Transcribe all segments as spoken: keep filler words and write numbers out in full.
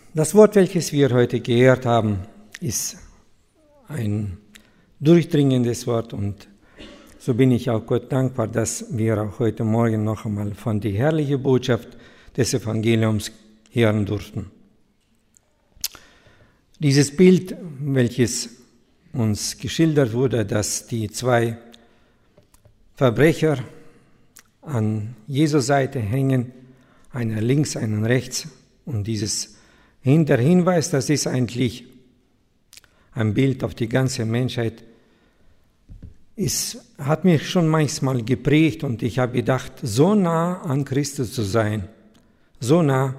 Das Wort, welches wir heute gehört haben, ist ein durchdringendes Wort und so bin ich auch Gott dankbar, dass wir auch heute Morgen noch einmal von der herrlichen Botschaft des Evangeliums hören durften. Dieses Bild, welches uns geschildert wurde, dass die zwei Verbrecher an Jesu Seite hängen, einer links, einer rechts, und dieses der Hinweis, das ist eigentlich ein Bild auf die ganze Menschheit, ist, hat mich schon manchmal geprägt und ich habe gedacht, so nah an Christus zu sein, so nah.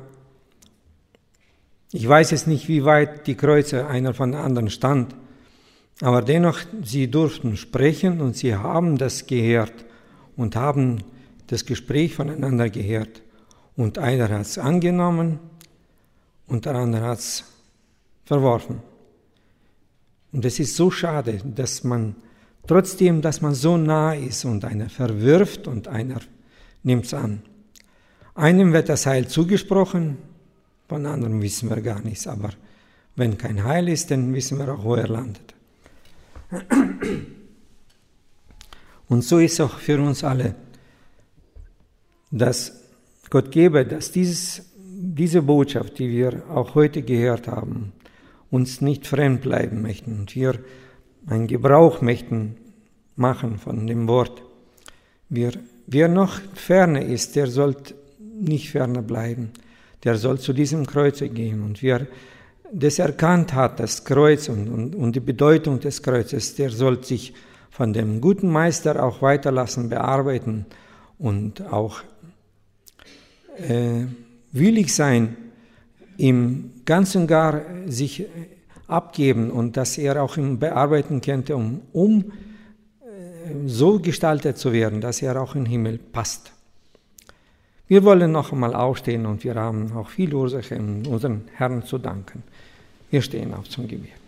Ich weiß jetzt nicht, wie weit die Kreuze einer von der anderen stand, aber dennoch, sie durften sprechen und sie haben das gehört und haben das Gespräch voneinander gehört. Und einer hat es angenommen und der andere hat es verworfen. Und es ist so schade, dass man trotzdem, dass man so nah ist und einer verwirft und einer nimmt es an. Einem wird das Heil zugesprochen, von anderen wissen wir gar nichts. Aber wenn kein Heil ist, dann wissen wir auch, wo er landet. Und so ist auch für uns alle, dass Gott gebe, dass dieses, diese Botschaft, die wir auch heute gehört haben, uns nicht fremd bleiben möchten und wir einen Gebrauch möchten machen von dem Wort. Wir, wer noch ferne ist, der soll nicht ferne bleiben. Der soll zu diesem Kreuze gehen. Und wer das erkannt hat, das Kreuz und, und, und die Bedeutung des Kreuzes, der soll sich von dem guten Meister auch weiterlassen, bearbeiten und auch äh, willig sein, im Ganzen gar sich abgeben und dass er auch ihn bearbeiten könnte, um, um äh, so gestaltet zu werden, dass er auch in den Himmel passt. Wir wollen noch einmal aufstehen und wir haben auch viel Ursache, unseren Herrn zu danken. Wir stehen auf zum Gebet.